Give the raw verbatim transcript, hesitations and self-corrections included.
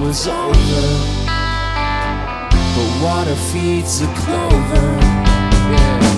was over, but water feeds the clover. Yeah.